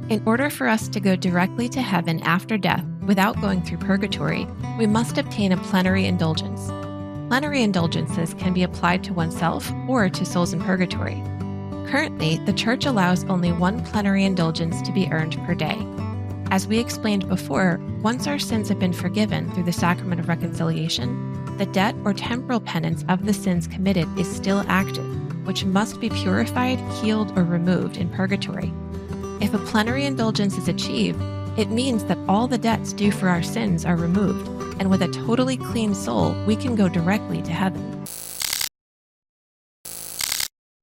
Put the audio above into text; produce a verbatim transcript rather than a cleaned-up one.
In order for us to go directly to heaven after death without going through purgatory, we must obtain a plenary indulgence. Plenary indulgences can be applied to oneself or to souls in purgatory. Currently, the Church allows only one plenary indulgence to be earned per day. As we explained before, once our sins have been forgiven through the sacrament of reconciliation, the debt or temporal penance of the sins committed is still active, which must be purified, healed, or removed in purgatory. If a plenary indulgence is achieved, it means that all the debts due for our sins are removed, and with a totally clean soul, we can go directly to heaven.